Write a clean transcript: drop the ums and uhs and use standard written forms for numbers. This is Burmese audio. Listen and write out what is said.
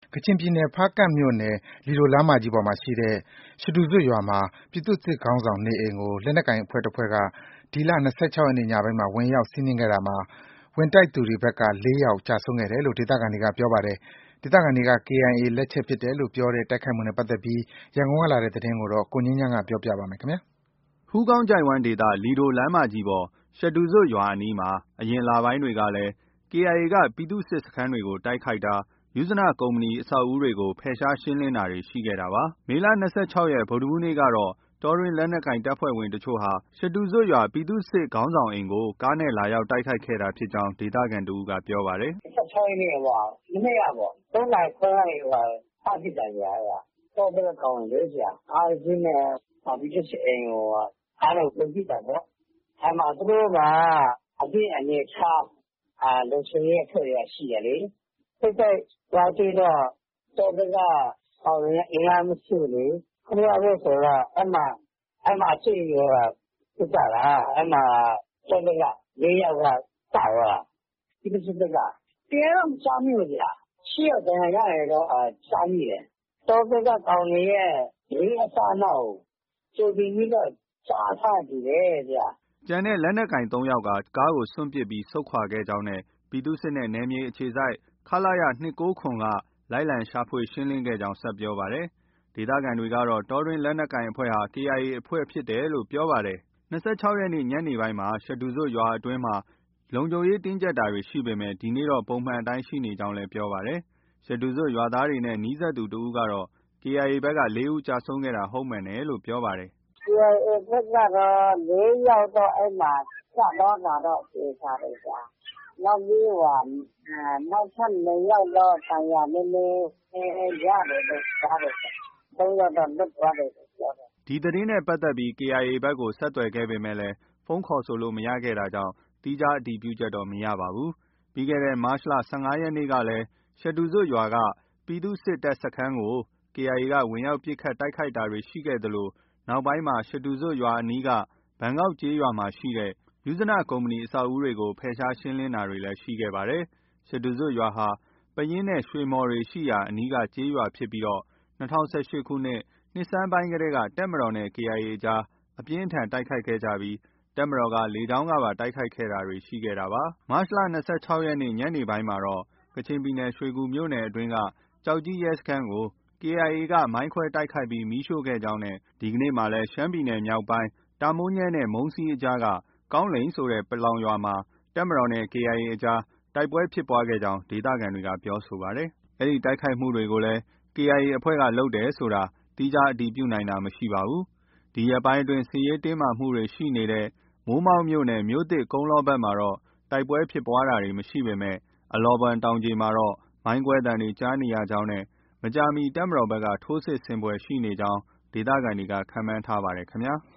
ကချင်ပြည်နယ် ဖားကန့်မြို့နယ် လီဒိုလမ်းမကြီးပေါ်မှာရှိတဲ့ ရှဒူဇွပ်ရွာမှာ ပြည်သူ့စစ်ခေါင်းဆောင်နေအိမ်ကို လက်နက်ကိုင်အဖွဲ့တဖွဲ့က ဒီလ ၂၆ ရက်နေ့ ညပိုင်းမှာ ဝင်ရောက်စီးနင်းခဲ့တာမှာ ဝင်တိုက်သူတွေဘက်က ၄ ယောက် ကျဆုံးခဲ့တယ်လို့ ဒေသခံတွေက ပြောပါတယ်။ ဒေသခံတွေက KIA လက်ချက်ဖြစ်တယ်လို့ပြောတဲ့ တိုက်ခိုက်မှုနဲ့ပတ်သက်ပြီး ရန်ကုန်ကလာတဲ့သတင်းကို ကိုငြိမ်းချမ်းက ပြောပြပါမယ်။ဟူးကောင်းချိုင့်ဝှမ်းဒေသ လီဒိုလမ်းမကြီးပေါ် ရှဒူဇွပ်ရွာအနီးမှာ အရင်လပိုင်းတွေကလည်း KIA က ပြည်သူ့စစ်စခန်းတွေကို တိုက်ခိုက်တာ၊ ယုဇနကုမ္ပဏီအဆောက်အဦတွေကို ဖယ်ရှားရှင်းလင်းတာတွေ ရှိခဲ့တာပါ။ မေလ ၂၆ ရက် ဗုဒ္ဓဟူးနေ့ကတော့ တောတွင်းလက်နက်ကိုင်တပ်ဖွဲ့ဝင်တချို့ဟာ ရှဒူဇွပ်ရွာ ပြည်သူ့စစ်ခေါင်းဆောင်အိမ်ကို ကားနဲ့ လာရောက်တိုက်ခိုက်ခဲ့တာဖြစ်ကြောင်း ဒေသခံတဦးက ပြောပါတယ်။ “၂၆ ရက်နေ့ မနေ့ကပေါ့။ ၃ နာရီခွဲကနေ စဖြစ်တာ။ တောဘက်က ကောင်တွေလေ ကားတစီးနဲ့ ပြည်သူ့စစ်အိမ်ကို ကားနဲ့ ဝင်ပစ်တာပေါ့။ အဲဒီမှာ သူတို့က အသင့်အနေအထား လုံခြုံရေးအဖွဲ့တွေက ရှိတယ်လေ။ ထိပ်တိုက်သွားတွေ့တော့ တောဘက်က ကောင်တွေက အင်အားမရှိဘူးလေ။ ၇ ယောက်ပဲဆိုတော့ အဲဒီမှာ အကျိတ်အနယ်ဖြစ်ကြတာ။ အဲဒီမှာ တောဘက်က ၄ ယောက်က ကျသွားတာ။ ပြည်သူ့စစ်ဘက်က။ တရားတော့ မကြားမိဘူး။ ၈ ယောက်ဒဏ်ရာရတယ်တော့ ကြားမိတယ်။ တောဘက်က ကောင်တွေရဲ့ သတင်းအစအနကို ကြိုတင်ပြီးတော့ ကြားထားတယ်တူတယ်။ ” ကျန်တဲ့ လက်နက်ကိုင် ၃ ယောက်က ကားကို စွန့်ပစ်ပြီး ဆုတ်ခွာခဲ့ကြောင်းနဲ့ ပြည်သူ့စစ်နဲ့ နယ်မြေအခြေစိုက် ခလရ ၂၉၇ က လိုက်လံရှာဖွေရှင်းလင်းခဲ့ကြောင်း ဆက်ပြောပါတယ်။ ဒေသခံတွေကတော့ တောတွင်းလက်နက်ကိုင်အဖွဲ့ဟာ KIA အဖွဲ့ဖြစ်တယ်လို့ ပြောပါတယ်။ ၂၆ ရက်နေ့ ညနေပိုင်းမှာ ရှဒူဇွပ်ရွာအတွင်းမှာ လုံခြုံရေးတင်းကျပ်တာတွေရှိပေမဲ့ ဒီနေ့တော့ ပုံမှန်အတိုင်းရှိနေကြောင်းလည်း ပြောပါတယ်။ ရှဒူဇွပ်ရွာသားတွေနဲ့ နီးစပ်သူတဦးကတော့ KIA ဘက်က ၄ ဦးကျဆုံးခဲ့တာ ဟုတ်မှန်တယ်လို့ ပြောပါတယ်။ “KIA ဘက်ကတော့ ၄ ယောက်တော့ အဲဒီမှာ ကျသွားတာတော့ သေချာတယ်။ နောက်ပြီး နောက်ထပ် ၂ ယောက်တော့ ဒဏ်ရာနည်းနည်းရတယ်လို့ ကြားတယ်။ ၃ ယောက်တော့ လွတ်သွားတယ်လို့ ပြောတယ်။” ဒီသတင်းနဲ့ပတ်သက်ပြီး KIA ဘက်ကို ဆက်သွယ်ခဲ့ပေမဲ့ ဖုန်းခေါ်ဆိုလို့ မရခဲ့တာကြောင့် သီးခြားအတည်ပြုချက်တော့ မရပါဘူး။ ပြီးခဲ့တဲ့ မတ်လ ၁၅ ရက်နေ့ကလည်း ရှဒူဇွပ်ရွာက ပြည်သူ့စစ်တပ်စခန်းကို KIA က ဝင်ရောက်ပစ်ခတ်တိုက်ခိုက်တာတွေ ရှိခဲ့သလို နောက်ပိုင်းမှာ ရှဒူဇွပ်ရွာအနီးက ဘန်ကောက်ကျေးရွာရှိ ယုဇနကုမ္ပဏီအဆောက်အဦတွေကို ဖယ်ရှားရှင်းလင်းတာတွေလည်း ရှိခဲ့ပါတယ်။ ရှဒူဇွပ်ရွာဟာ ပယင်းနဲ့ ရွှေမှော်တွေရှိရာအနီးက ကျေးရွာဖြစ်ပြီး ၂၀၁၈ ခုနှစ် နှစ်ဆန်းပိုင်းကတည်းက တပ်မတော်နဲ့ KIA အကြား အပြင်းအထန်တိုက်ခိုက်ခဲ့ကြပြီး တပ်မတော်က လေကြောင်းကပါ တိုက်ခိုက်တာတွေ ရှိခဲ့တာပါ။ မတ်လ ၂၆ ရက်နေ့ ညနေပိုင်းမှာတော့ ကချင်ပြည်နယ် ရွှေကူမြို့နယ်အတွင်းက ကျောက်ကြီးရဲစခန်းကို KIA က မိုင်းခွဲတိုက်ခိုက်ပြီး မီးရှို့ခဲ့ကြောင်းနဲ့ ဒီကနေ့မှာလည်း ရှမ်းပြည်နယ်မြောက်ပိုင်း တာမိုးညဲနဲ့ မုံးစီးအကြားက ကောင်းလိန်ဆိုတဲ့ ပလောင်ရွာမှာ တပ်မတော်နဲ့ KIA အကြား တိုက်ပွဲဖြစ်ပွားခဲ့ကြောင်း ဒေသခံတွေက ပြောဆိုပါတယ်။ အဲဒီတိုက်ခိုက်မှုတွေကိုလည်း KIA အဖွဲ့က လုပ်တယ်ဆိုတာ သီးခြားအတည်ပြုနိုင်တာ မရှိပါဘူး။ ဒီရက်ပိုင်းအတွင်း စစ်ရေးတင်းမာမှုတွေရှိနေတဲ့ မိုးမောက်မြို့နယ် မြို့သစ်၊ ကုန်းလောဘက်မှာတော့ တိုက်ပွဲဖြစ်ပွားတာတွေမရှိပေမဲ့ အလောဘွမ်တောင်ခြေမှာတော့ မိုင်းကွဲသံတွေ ကြားနေရကြောင်းနဲ့ မကြာမီ တပ်မတော်ဘက်က ထိုးစစ်ဆင်ဖွယ်ရှိနေကြောင်း ဒေသခံတွေက ခန့်မှန်းထားပါတယ်ခင်ဗျာ။